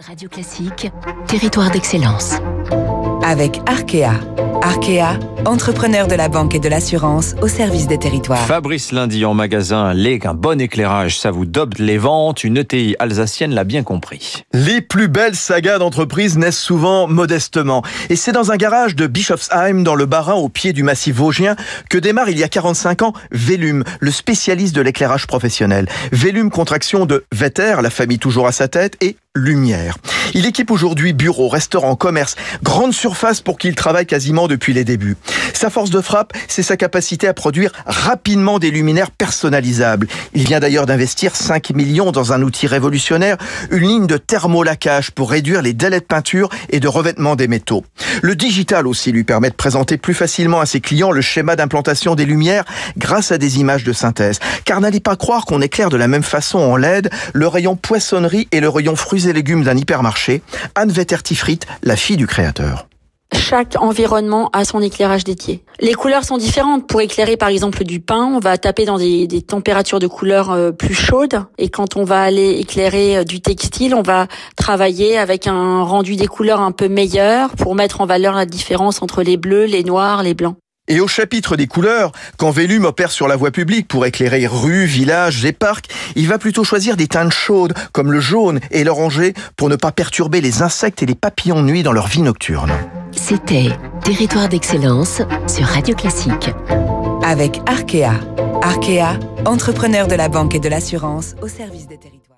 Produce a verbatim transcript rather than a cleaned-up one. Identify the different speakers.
Speaker 1: Radio Classique, territoire d'excellence.
Speaker 2: Avec Arkea. Arkea, entrepreneur de la banque et de l'assurance au service des territoires.
Speaker 3: Fabrice Lundi en magasin, les, un bon éclairage, ça vous dope les ventes. Une E T I alsacienne l'a bien compris.
Speaker 4: Les plus belles sagas d'entreprise naissent souvent modestement. Et c'est dans un garage de Bischofsheim, dans le Bas-Rhin, au pied du massif vosgien, que démarre il y a quarante-cinq ans Velum, le spécialiste de l'éclairage professionnel. Velum, contraction de Vetter, la famille toujours à sa tête, et lumière. Il équipe aujourd'hui bureaux, restaurants, commerces, grandes surfaces pour qui il travaille quasiment depuis les débuts. Sa force de frappe, c'est sa capacité à produire rapidement des luminaires personnalisables. Il vient d'ailleurs d'investir cinq millions dans un outil révolutionnaire, une ligne de thermolacage pour réduire les délais de peinture et de revêtement des métaux. Le digital aussi lui permet de présenter plus facilement à ses clients le schéma d'implantation des lumières grâce à des images de synthèse. Car n'allez pas croire qu'on éclaire de la même façon en L E D le rayon poissonnerie et le rayon fruits et légumes d'un hypermarché. Anne Vetter-Tifrit, la fille du créateur.
Speaker 5: Chaque environnement a son éclairage dédié. Les couleurs sont différentes. Pour éclairer par exemple du pain, on va taper dans des, des températures de couleurs euh, plus chaudes. Et quand on va aller éclairer euh, du textile, on va travailler avec un rendu des couleurs un peu meilleur pour mettre en valeur la différence entre les bleus, les noirs, les blancs.
Speaker 4: Et au chapitre des couleurs, quand Velum opère sur la voie publique pour éclairer rues, villages et parcs, il va plutôt choisir des teintes chaudes, comme le jaune et l'orangé, pour ne pas perturber les insectes et les papillons de nuit dans leur vie nocturne.
Speaker 1: C'était Territoire d'excellence sur Radio Classique.
Speaker 2: Avec Arkea. Arkea, entrepreneur de la banque et de l'assurance au service des territoires.